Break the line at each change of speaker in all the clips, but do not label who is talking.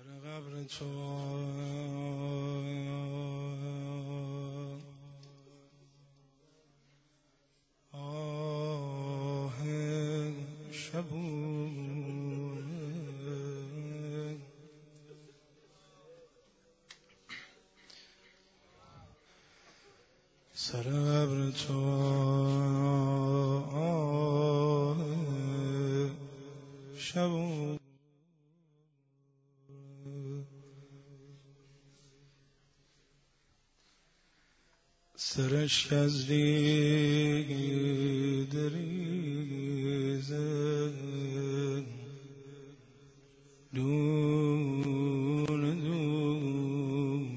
قبر تو آه شبونه سر قبر تو آه شبونه سرش از ریگ ریزه دونه دونه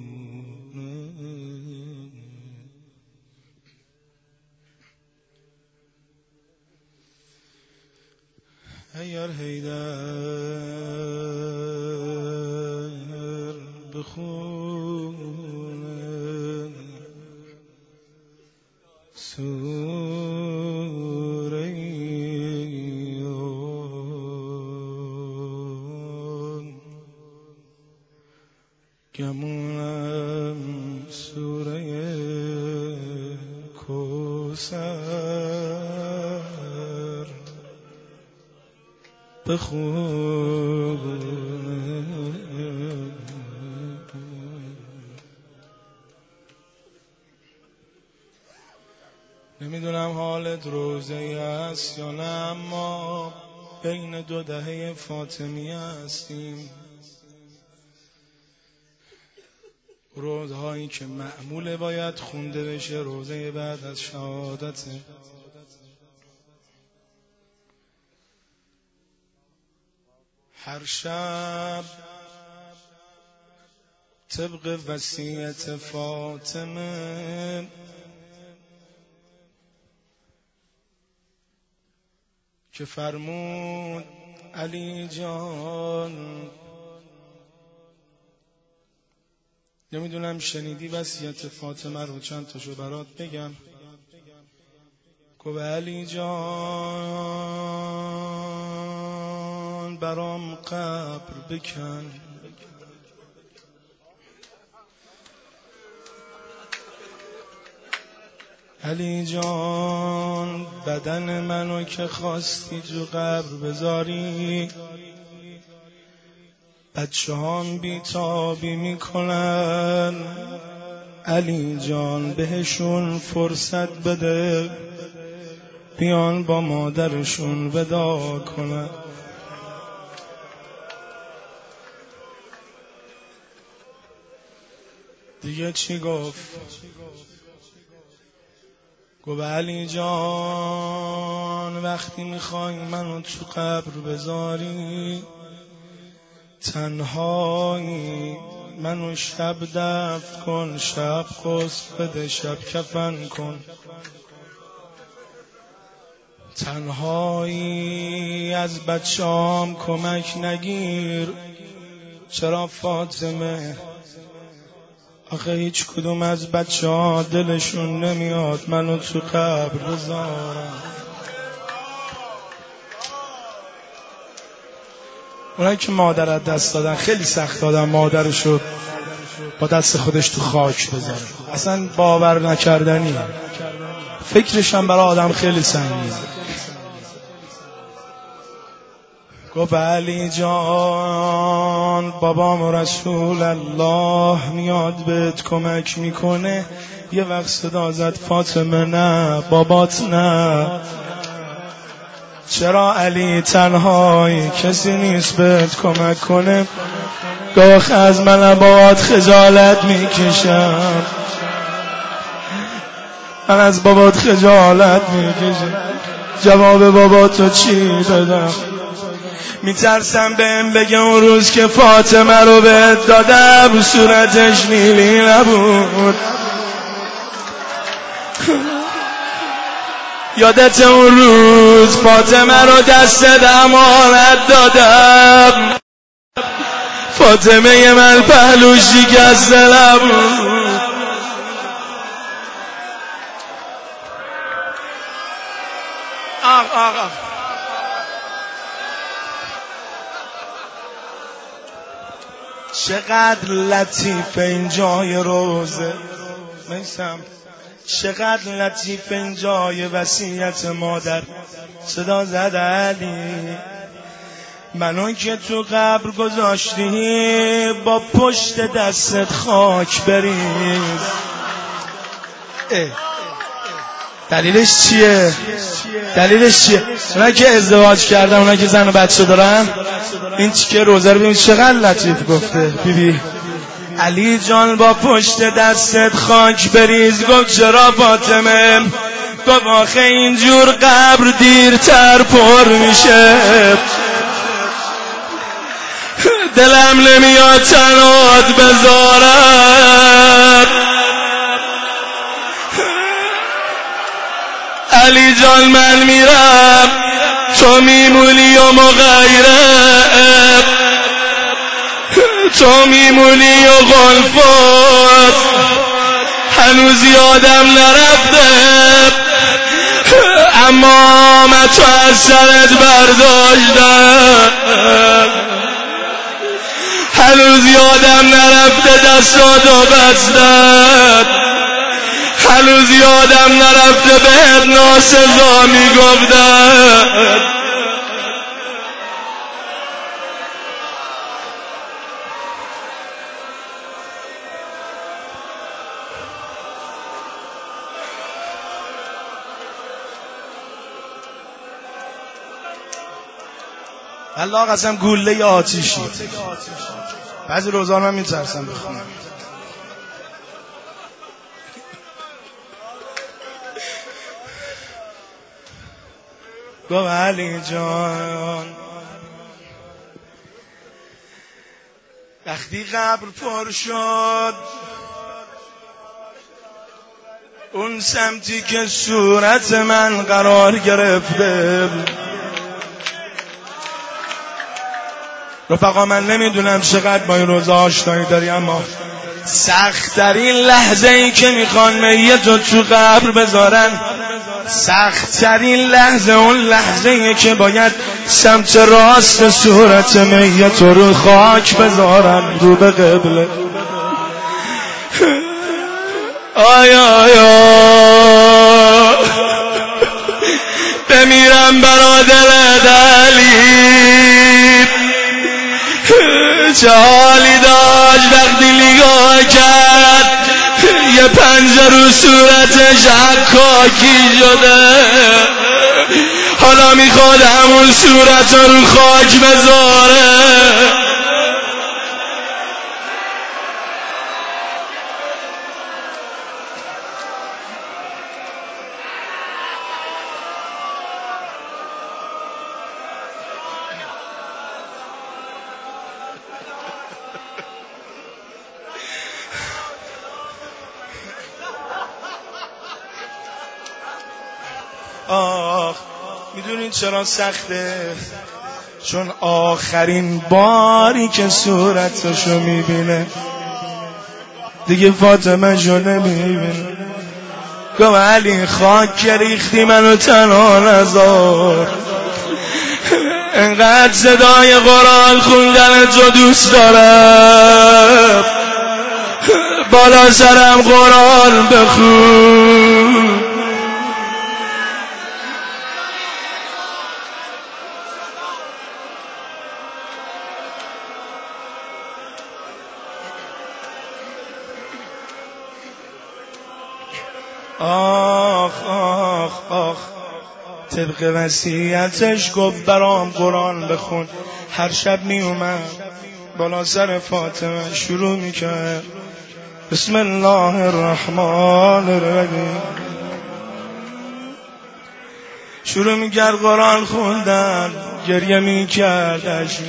اگر حیدر بخونه سوره گمونم سوره کوثر بخونه نمیدونم حالت روزه است یا نه، اما بین دو دهه فاطمیه هستیم. روزهایی که معموله باید خونده بشه روزه بعد از شهادته. هر شب طبق وصیت فاطمه که فرمود علی جان، نمیدونم شنیدی وصیت فاطمه رو، چند تاشو برات بگم. گفت علی جان برام قبر بکن، علی جان بدن منو که خواستی تو قبر بذاری، بچه هم بیتابی میکنن، علی جان بهشون فرصت بده بیان با مادرشون ودا کنن. دیگه چی گفت؟ گفت علی جان وقتی میخوای منو تو قبر بذاری، تنهایی منو شب دفن کن، شب غسل بده، شب کفن کن، تنهایی از بچه‌ام کمک نگیر. چرا فاطمه؟ آخه هیچ کدوم از بچه‌ها دلشون نمیاد منو تو قبر بذارن. اونایی که مادر دست دادن خیلی سخت دادن مادرشو با دست خودش تو خاک بذاره، اصلا باور نکردنیه، فکرش هم برای آدم خیلی سنگینه. گفت علی جان بابام رسول الله میاد بهت کمک میکنه. یه وقت صدا زد فاطمه نه بابات نه. چرا علی تنهایی کسی نیست بهت کمک کنه؟ گفت از من بابات خجالت میکشم، من از بابات خجالت میکشم. جواب باباتو چی بدم؟ میترسم بهم بگه اون روز که فاطمه رو بهت دادم صورتش نیلی نبود. یادت اون روز فاطمه رو دست امانت دادم، فاطمه من پهلوش شکسته نبود. آقا چقدر لطیف این جای روزه میسم، چقدر لطیف این جای وصیت مادر. صدا زد علی منو که تو قبر گذاشتی با پشت دستت خاک بریز. دلیلش چیه؟ دلیلش چیه؟ اونا که ازدواج کردن، اونا که زن و بچه دارن، این که روزه رو ببینید چقدر لطیف گفته. بیبی علی جان با پشت دستت خاک بریز. گفت چرا فاطمه؟ گفت آخه اینجور قبر دیرتر پر میشه، دلم نمیاد تنات بذارم. علی جان من میرم تو میمونی و مغیره، تو میمونی و غلفات هنوز یادم نرفته، اما من تو از سرت برداشتم، هنوز یادم نرفته دستاتو بستم، هنوز یادم نرفته بهت ناسزا میگفتم. الله قسم گوله آتیشی. بعضی روزا من میترسم بخونم. گفت علی جان وقتی قبر پر شد، اون سمتی که صورت من قرار گرفته، رفقا من نمیدونم چقدر با این روزا آشنایی داری، اما سخت‌ترین لحظه ای که میخوان میتو تو قبر بذارن، سخت‌ترین لحظه اون لحظه ای که باید سمت راست صورت میت رو خاک بذارن رو به قبله. آیا بمیرم برادر علی، چه حالی داشت وقتی نگاه کرد یه پنجه رو صورتش حکاکی شده، حالا میخواد همون صورت رو خاک بذاره. آخ میدونین چرا سخته؟ چون آخرین باری که صورتشو میبینه دیگه فاطمه شو نمیبینه. گفت علی خاک ریختی منو تنها نذار، انقدر صدای قرآن خوندن تو دوست دارم، بالا سرم قرآن بخون. آخ آخ آخ طبق وصیتش گفت برام قرآن بخون. هر شب می اومد بالا سر فاطمه شروع میکرد بسم الله الرحمن الرحیم، شروع میکرد قرآن خوندن، گریه میکردش،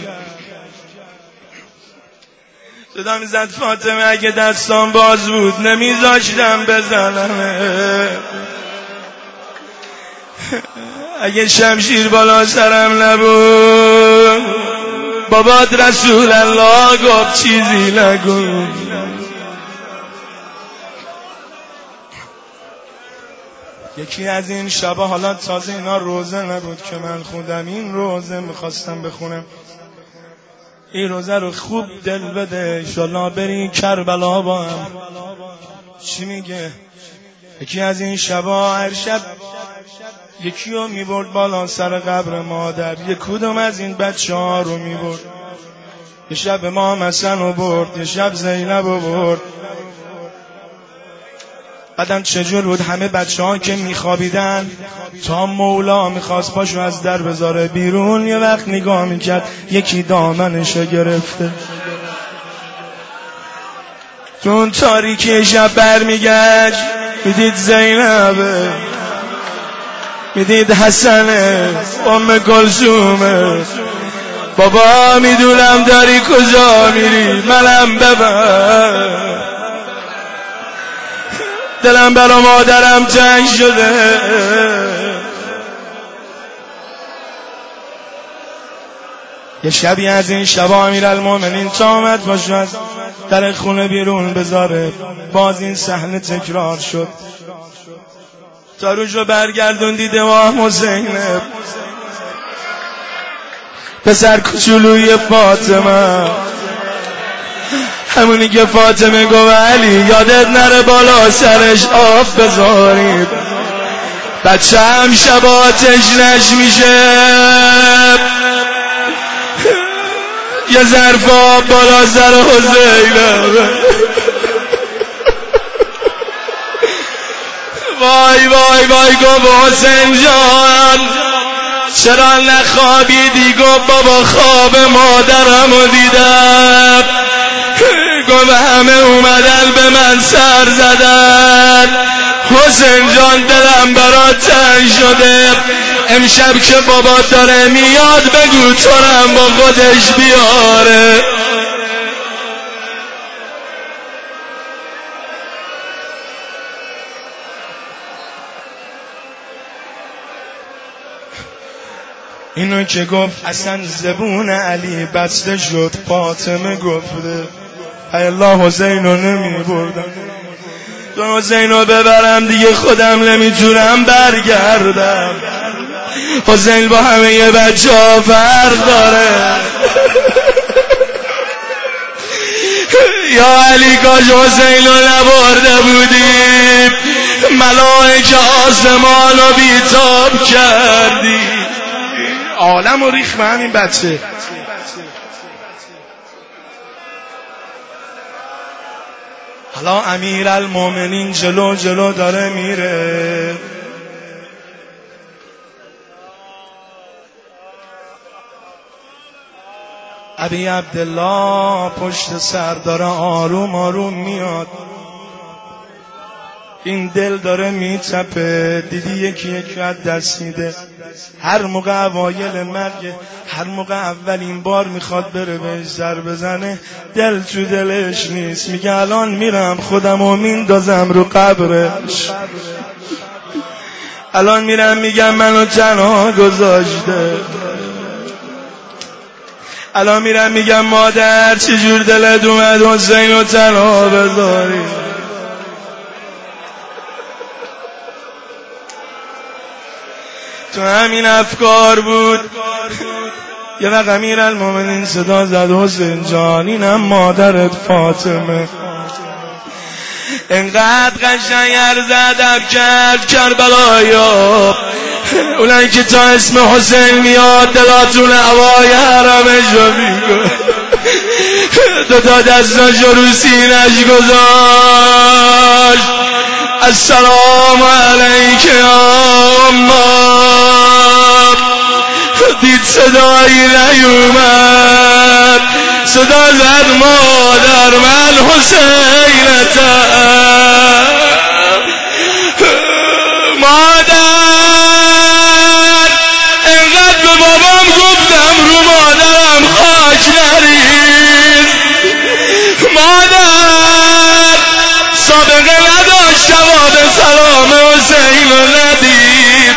صدا میزد فاطمه اگه دستان باز بود نمیذاشتم بزنم، اگه شمشیر بالا سرم نبود بابات رسول الله گفت چیزی نگو. یکی از این شبا، حالا تازه اینا روزه نبود که من خوندم، این روزه میخواستم بخونم، این روزه رو خوب دل بده، انشالله بری کربلا با هم. چی میگه؟ یکی از این شبا هر شب یکی رو میبرد بالا سر قبر مادر، یک کدوم از این بچه ها رو میبرد. یه شب امام حسن رو برد، یه شب زینب رو برد. بعدم چجور بود همه بچه ها که میخوابیدن تا مولا میخواست پاشو از در بذاره بیرون، یه وقت نگاه میکرد یکی دامنشو گرفته. تو اون تاریکی شب برمیگشت میدید زینبه، میدید حسنه، ام کلثومه. بابا میدونم داری کجا میری، منم ببر، دلم برا مادرم تنگ شده. یه شبی از این شبا امیرالمومنین تا آمد باشه از در خونه بیرون بذاره، باز این صحنه تکرار شد. تا روش رو برگردون دیده امام حسینه، پسر کوچولوی فاطمه، همونی که فاطمه گفت علی یادت نره بالا سرش آب بذارید، بچه هم شبا تشنش میشه، یه ظرف آب بالا سر حسینه. وای وای وای گفت حسین جان چرا نخوابیدی؟ گفت بابا خواب مادرم رو دیدم. گفت همه اومدن به من سر زدن، حسین جان دلم برات تنگ شده، امشب که بابا داره میاد بگو تورم با خودش بیاره. اینو که گفت اصلا زبون علی بسته شد، فاطمه گفته ای الله حسینو نمی بردم، تو حسینو ببرم دیگه خودم نمیتونم برگردم. حسین با همه بچه ها فرق داره. یا علی کاش حسینو نبرده بودیم، ملائکه آسمانو بیتاب کردی. عالم و ریخ به همین بچه. حالا امیرالمومنین جلو جلو داره میره، ابی عبدالله پشت سر داره آروم آروم میاد. این دل داره میتپه، دیدی یکی یکی از دست میده. هر موقع اوایل مرگ، هر موقع اولین بار میخواد بره بهش سر بزنه، دل تو دلش نیست، میگه الان میرم خودمو میندازم رو قبرش، الان میرم میگم منو تنها گذاشته، الان میرم میگم مادر چجور دلت اومد حسینو تنها بذاری. تو همین افکار بود. یه وقت امیرالمومنین صدا زد حسین جان اینم مادرت فاطمه. انقدر قشنگ عرض ادب کرد کربلایا، اونایی که تا اسم حسین میاد دلاتون هوای حرمشو میگه. دوتا دستاشو رو سینش گذاشت، السلام علیک یا امام. دید صدایی نیومد، صدا زد مادر من حسینتم. مادر انقدر به بابام گفتم رو مادرم خاک نریز، مادر سابقه نداشت جواب سلام حسین رو ندید.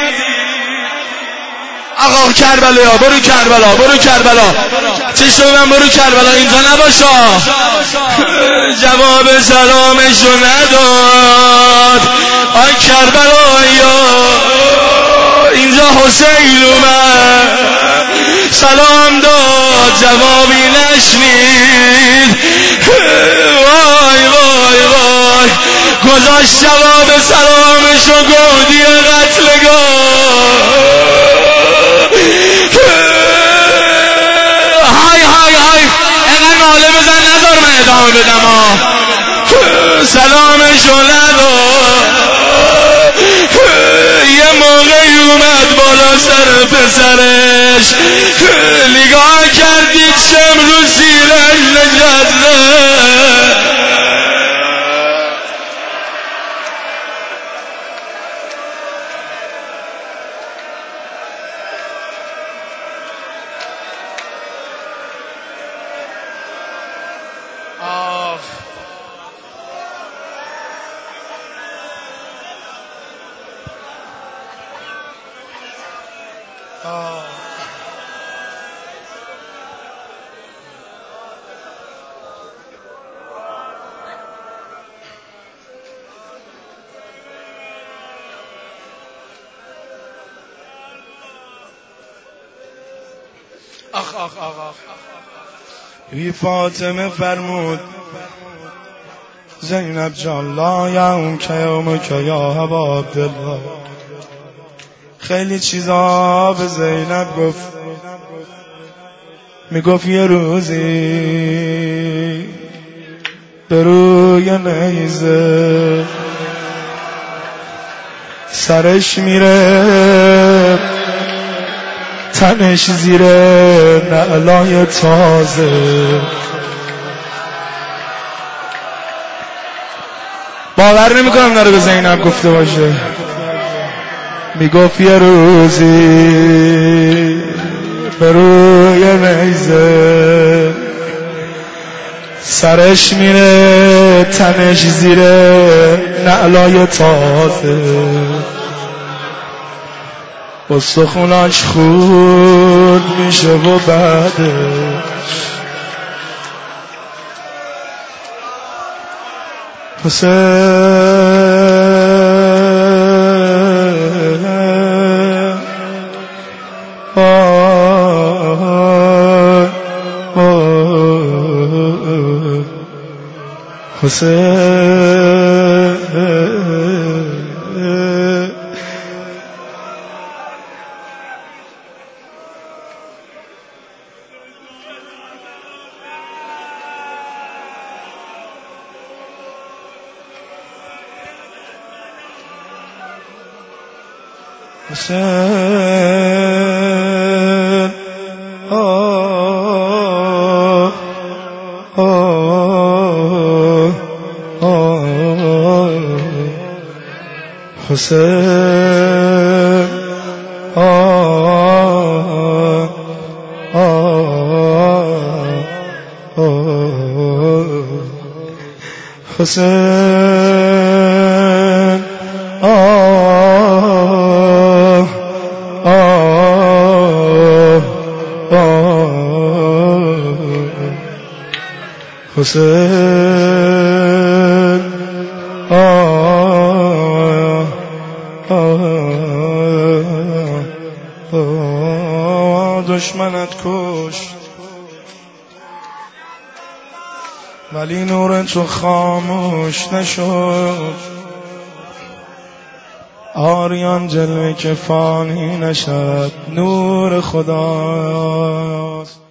آقا کربلا برو کربلا، برو کربلا، چشم من برو کربلا، اینجا نباشا. جواب سلامشو نداد. آی کربلا یا اینجا حسین اومد، سلام داد جوابی نشنید. وای وای وای گذاشت جواب سلامشو گودی قتلگاه. های های های اینقدر ناله بزن نذار من ادامه بدم سلامشو ندار. یه موقعی اومد بالا سر پسرش نگاه کردید شم رو سیرش نشسته. آخ آخ آخ آخ بی فاطمه فرمود زینب جان لا یوم که یوم که یا ابا عبدالله. خیلی چیزا به زینب گفت، میگفت یه روزی به روی نیزه سرش میره تنش زیر نعلای تازه. باور نمیکنم داره به زینب گفته باشه. میگفت یه روزی به روی نیزه سرش میره تنش زیر نعلای تازه. استخوناش خورد میشه و بعدش دشمنت کشت ولی نور تو خاموش نشد. آریان جلوه که فانی نشد نور خداست.